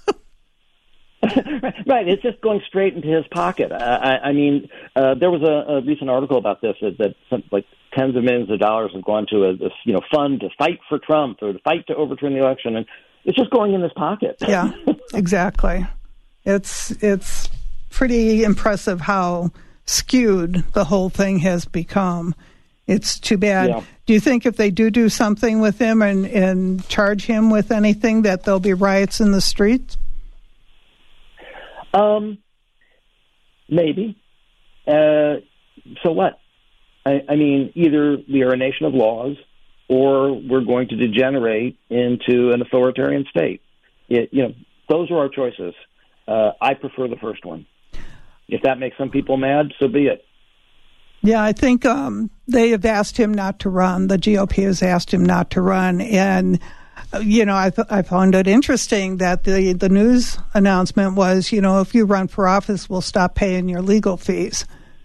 Right, it's just going straight into his pocket. I, I mean, uh, there was a, a recent article about this that, that some, like tens of millions of dollars have gone to a this, you know, fund to fight for Trump or to fight to overturn the election, and it's just going in his pocket. Yeah, exactly. It's it's pretty impressive how skewed the whole thing has become. It's too bad. Yeah. Do you think if they do do something with him and, and charge him with anything that there'll be riots in the streets? Um, maybe. Uh, so what? I, I mean, either we are a nation of laws, or we're going to degenerate into an authoritarian state. It, you know, those are our choices. Uh, I prefer the first one. If that makes some people mad, so be it. Yeah, I think um, they have asked him not to run. The G O P has asked him not to run, and you know, I, th- I found it interesting that the, the news announcement was, you know, if you run for office, we'll stop paying your legal fees.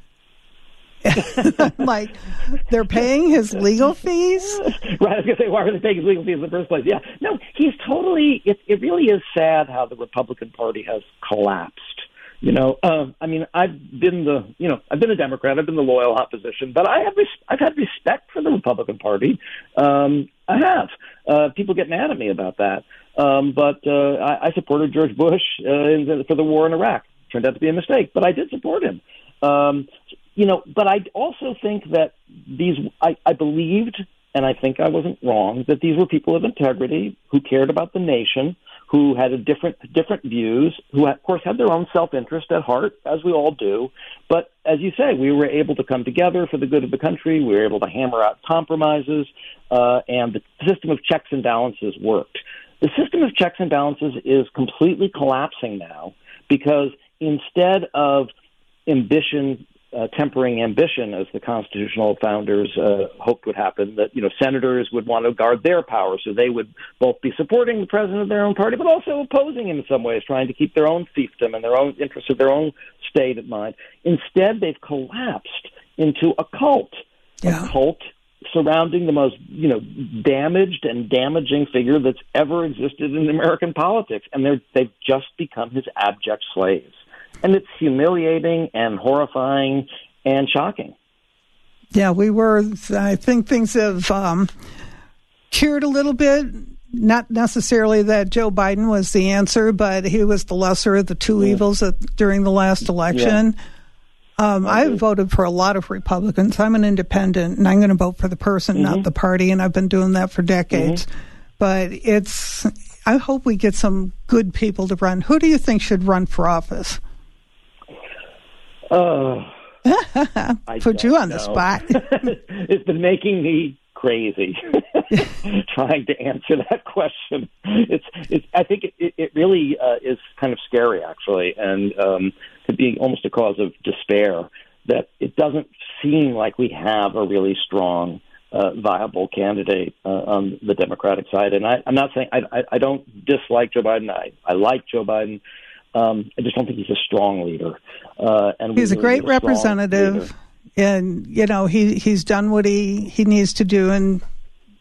Like, they're paying his legal fees? Right, I was going to say, why are they paying his legal fees in the first place? Yeah, no, he's totally, it, it really is sad how the Republican Party has collapsed. You know, uh, I mean, I've been the, you know, I've been a Democrat, I've been the loyal opposition, but I have, res- I've had respect for the Republican Party. Um, I have. Uh, people get mad at me about that. Um, but uh, I, I supported George Bush uh, in the, for the war in Iraq. Turned out to be a mistake, but I did support him. Um, you know, but I also think that these, I, I believed, and I think I wasn't wrong, that these were people of integrity who cared about the nation, who had a different different views, who, of course, had their own self-interest at heart, as we all do. But as you say, we were able to come together for the good of the country. We were able to hammer out compromises, uh, and the system of checks and balances worked. The system of checks and balances is completely collapsing now because instead of ambition, uh, tempering ambition, as the constitutional founders uh, hoped would happen, that, you know, senators would want to guard their power, so they would both be supporting the president of their own party, but also opposing him in some ways, trying to keep their own fiefdom and their own interests of their own state at mind. Instead, they've collapsed into a cult, Yeah. a cult surrounding the most, you know, damaged and damaging figure that's ever existed in American politics, and they're they've just become his abject slaves. And it's humiliating and horrifying and shocking. Yeah, we were, I think things have um, cured a little bit. Not necessarily that Joe Biden was the answer, but he was the lesser of the two yeah. evils at, during the last election. Yeah. Um, I voted for a lot of Republicans. I'm an independent, and I'm going to vote for the person, mm-hmm. not the party, and I've been doing that for decades. Mm-hmm. But it's, I hope we get some good people to run. Who do you think should run for office? Uh, Put you on know. the spot. It's been making me crazy trying to answer that question. It's, it's. I think it, it really uh, is kind of scary, actually, and um, could be almost a cause of despair that it doesn't seem like we have a really strong, uh, viable candidate uh, on the Democratic side. And I, I'm not saying I, I, I don't dislike Joe Biden. I, I like Joe Biden. Um, I just don't think he's a strong leader. Uh, and he's really a great a representative, and you know he he's done what he, he needs to do, and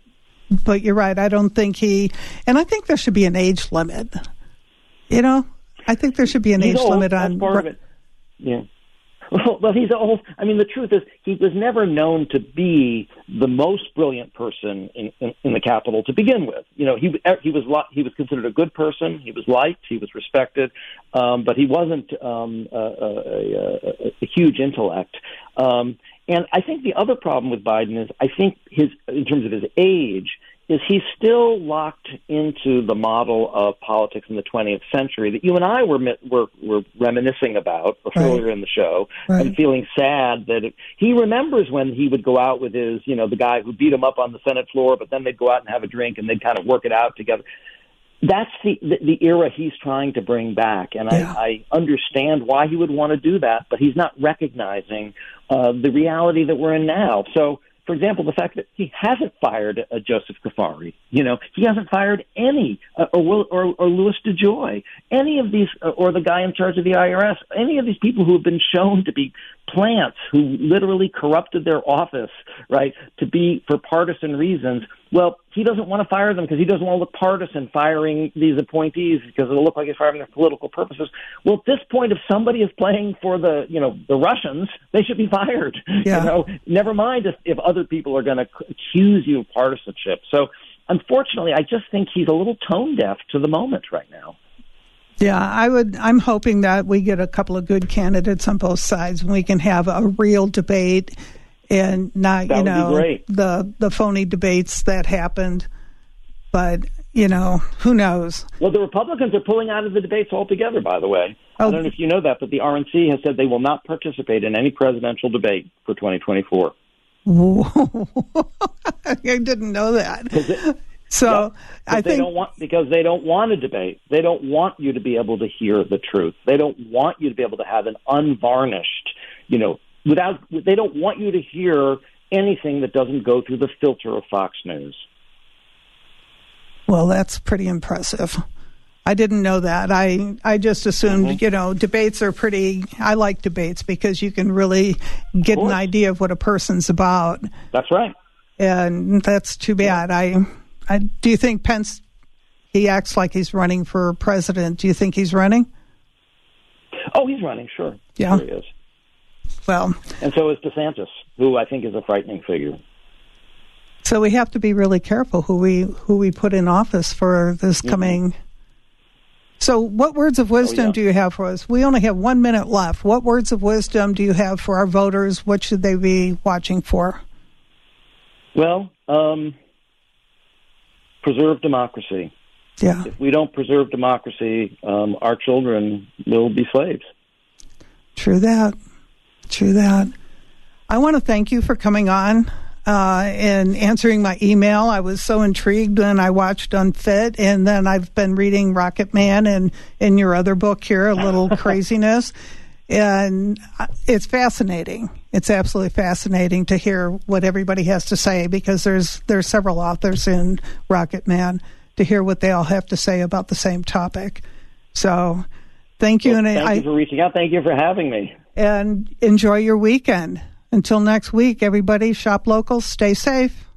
But you're right. I don't think he, and I think there should be an age limit. You know, I think there should be an he's age old, limit that's on. Part of it. Yeah. Well, well, he's old. I mean, the truth is, he was never known to be the most brilliant person in, in, in the Capitol to begin with. You know, he he was he was considered a good person. He was liked. He was respected, um, but he wasn't um, a, a, a, a huge intellect. Um, and I think the other problem with Biden is, I think his in terms of his age, is he's still locked into the model of politics in the twentieth century that you and I were were, were reminiscing about earlier right. in the show, right. and feeling sad that it, he remembers when he would go out with his, you know, the guy who beat him up on the Senate floor, but then they'd go out and have a drink and they'd kind of work it out together. That's the the, the era he's trying to bring back, and yeah. I, I understand why he would want to do that, but he's not recognizing uh, the reality that we're in now. So, for example, the fact that he hasn't fired uh, Joseph Kafari, you know, he hasn't fired any, uh, or, or, or Louis DeJoy, any of these, uh, or the guy in charge of the I R S, any of these people who have been shown to be plants who literally corrupted their office, right, to be for partisan reasons. Well, he doesn't want to fire them because he doesn't want to look partisan firing these appointees because it'll look like he's firing them for political purposes. Well, at this point, if somebody is playing for the, you know, the Russians, they should be fired. Yeah. You know, never mind if, if other people are going to accuse you of partisanship. So, unfortunately, I just think he's a little tone deaf to the moment right now. Yeah, I would. I'm hoping that we get a couple of good candidates on both sides and we can have a real debate and not, that you know, the the phony debates that happened. But, you know, who knows? Well, the Republicans are pulling out of the debates altogether, by the way. Oh. I don't know if you know that, but the R N C has said they will not participate in any presidential debate for twenty twenty-four. Whoa. I didn't know that. It, So yep, I they think don't want, because they don't want to debate. They don't want you to be able to hear the truth. They don't want you to be able to have an unvarnished, you know, without. They don't want you to hear anything that doesn't go through the filter of Fox News. Well, that's pretty impressive. I didn't know that. I I just assumed, mm-hmm. you know, debates are pretty. I like debates because you can really get an idea of what a person's about. That's right. And that's too bad. I. I, do you think Pence, he acts like he's running for president. Do you think he's running? Oh, he's running, sure. Yeah. Sure he is. Well. And so is DeSantis, who I think is a frightening figure. So we have to be really careful who we who we put in office for this coming. Mm-hmm. So what words of wisdom oh, yeah. do you have for us? We only have one minute left. What words of wisdom do you have for our voters? What should they be watching for? Well, um... preserve democracy. Yeah. If we don't preserve democracy, um, our children will be slaves. True that. True that. I want to thank you for coming on uh, and answering my email. I was so intrigued when I watched Unfit, and then I've been reading Rocket Man and in your other book here, A Little Craziness. And it's fascinating. It's absolutely fascinating to hear what everybody has to say, because there's there's several authors in Rocket Man, to hear what they all have to say about the same topic. So thank you. Well, and thank I, you for reaching out. Thank you for having me. And enjoy your weekend. Until next week, everybody, shop local, stay safe.